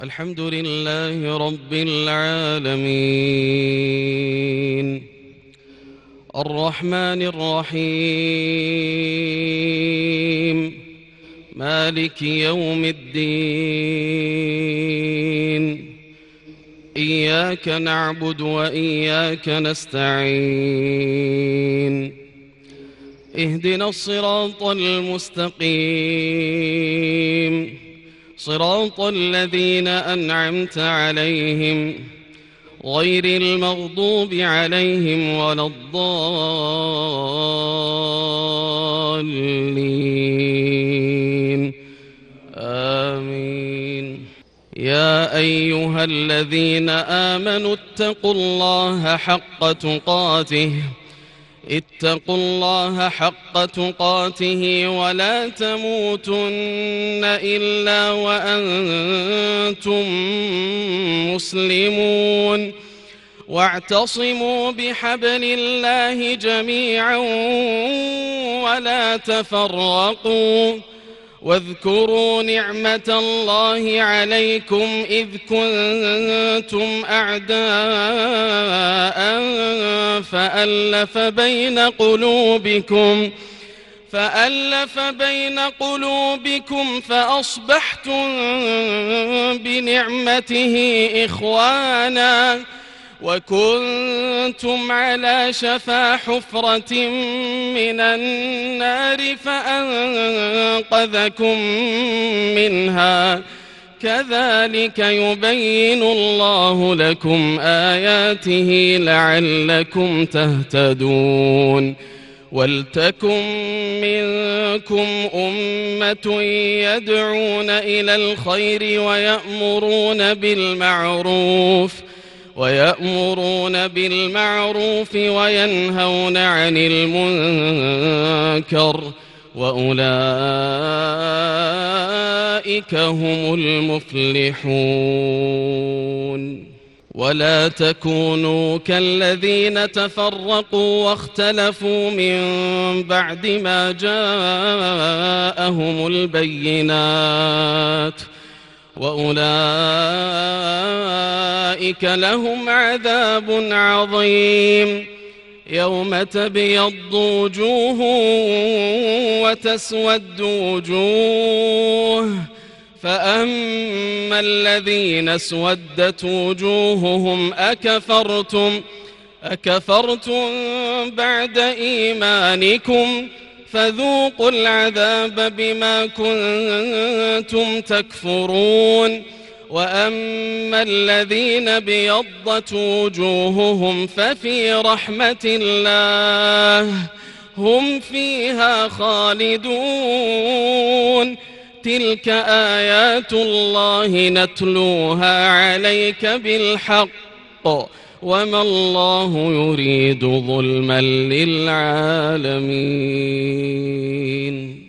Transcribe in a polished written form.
الحمد لله رب العالمين الرحمن الرحيم مالك يوم الدين إياك نعبد وإياك نستعين اهدنا الصراط المستقيم صراط الذين أنعمت عليهم غير المغضوب عليهم ولا الضالين آمين. يا أيها الذين آمنوا اتقوا الله حق تقاته ولا تموتن إلا وأنتم مسلمون واعتصموا بحبل الله جميعا ولا تفرقوا واذكروا نعمة الله عليكم إذ كنتم أعداء فألف بين قلوبكم فأصبحتم بنعمته إخوانا وكنتم على شفا حفرة من النار فأنقذكم منها كذلك يبين الله لكم آياته لعلكم تهتدون ولتكن منكم أمة يدعون إلى الخير ويأمرون بالمعروف وينهون عن المنكر وأولئك هم المفلحون. ولا تكونوا كالذين تفرقوا واختلفوا من بعد ما جاءهم البينات وأولئك لهم عذاب عظيم يوم تبيض وجوه وتسود وجوه فأما الذين اسودت وجوههم أكفرتم بعد إيمانكم فذوقوا العذاب بما كنتم تكفرون وأما الذين بيضت وجوههم ففي رحمة الله هم فيها خالدون تلك آيات الله نتلوها عليك بالحق وما الله يريد ظلما للعالمين.